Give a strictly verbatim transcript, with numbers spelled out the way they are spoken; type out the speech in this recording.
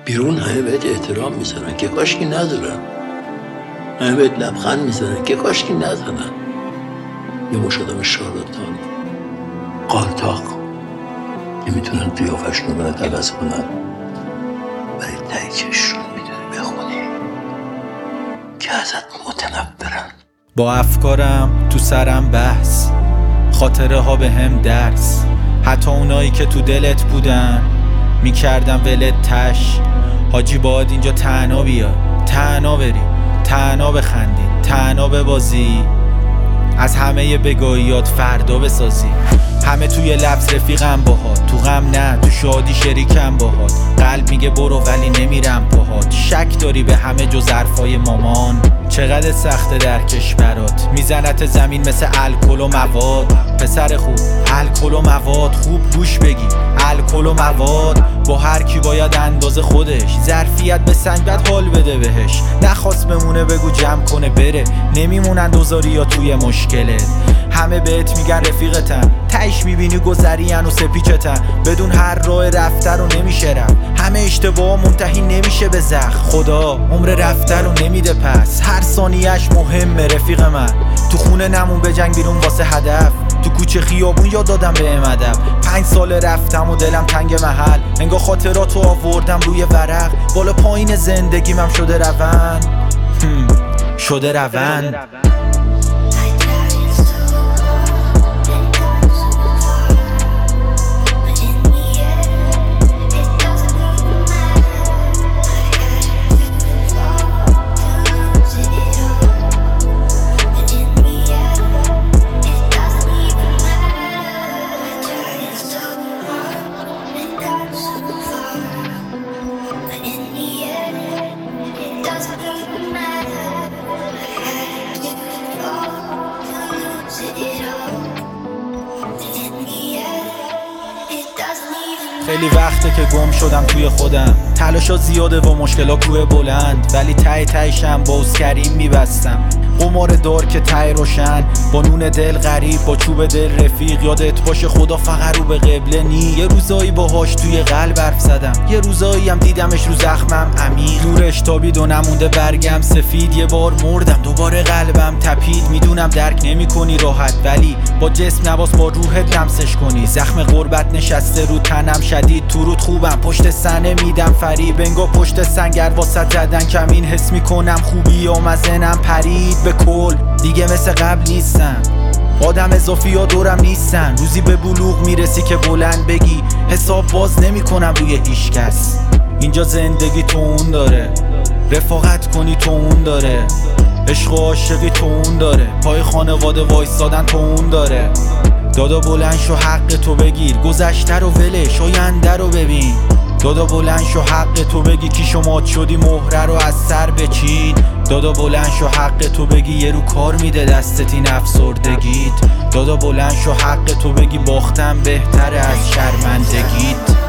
بیرون همه بهت احترام میزنن که کاشکی ندارن، همه بهت لبخند میزنن که کاشکی ندارن. یه مش آدم شارلاتان قالتاق که میتونن قیافشون رو برات عوض کنن، ولی ته چششون میتونی بخونی که ازت متنفرن. با افکارم تو سرم بحث، خاطره ها به هم درس، حتی اونایی که تو دلت بودن میکردم ولت تش. حاجی باید اینجا تنها بیا، تنها بری، تنها بخندی، تنها ببازی، از همه بگاهیات فردا بسازی. همه توی لفظ رفیقم باهات، تو غم نه، تو شادی شریکم باهات. قلب میگه برو ولی نمیرم باهات. شک داری به همه جز حرفای مامان؟ چقدر سخته درکش برات، میزنت زمین مثل الکل و مواد. پسر خوب الکل و مواد، خوب گوش بگی الکل و مواد. با هر کی باید اندازه خودش، ظرفیت به سنگ بد حال بده بهش. نخواست بمونه بگو جمع کنه بره، نمیمونن دوزاری یا توی مشکلت. همه بهت میگن رفیقتن، تایش میبینی گذرین و سپیچتن. بدون هر راه رفته رو نمیشه رفت، همه اشتباه منتهی نمیشه به زخم. خدا عمر رفته رو نمیده پس، هر ثانیه‌اش مهمه رفیق من. تو خونه نمون بجنگ بیرون واسه هدف، تو کوچه خیابون یاد دادم به ادب. پنج سال رفتم و دلم تنگ محل، انگار خاطراتو آوردم روی ورق. بالا پایین زندگیم هم شده روند، شده روند. خیلی وقته که گم شدم توی خودم، تلاشا زیاده و مشکلا کوه بلند، ولی ته تهشم با اسکریم میبستم. قمار دار که ته روشن، با نون دل غریب، با چوب دل رفیق. یادت باشه خدا فقط رو به قبله نی. یه روزایی باهاش توی قلب حرف زدم، یه روزایی هم دیدمش رو زخمم عمیق. نورش تابید و نمونده برگم سفید. یه بار مردم دوباره قلبم تپید. میدونم درک نمی کنی راحت، ولی با جسم نباس با روحت لمسش کنی. زخم غربت نشسته رو تنم شدید، تو رود خوبم پشت سنه میدم فریب. انگار پشت سنگر واسه زدن کمین. حس میکنم خوبی و مزنم پرید. به کل دیگه مثل قبل نیستم، آدم اضافی ها دورم نیستن. روزی به بلوغ میرسی که بلند بگی حساب باز نمی کنم روی هیچ کس. اینجا زندگی تو اون داره، رفاقت کنی تو اون داره، عشق و عاشقی تو اون داره، پای خانواده وایسادن تو اون داره. دادا بلند شو حق تو بگیر، گذشته رو ولش، آینده رو ببین. دادا بلند شو حق تو بگی کی شما شدی مهره رو از سر بچین. دادا بلند شو حق تو بگی یه رو کار میده دستت این افسردگیت. دادا بلند شو حق تو بگی باختم بهتره از شرمندگیت.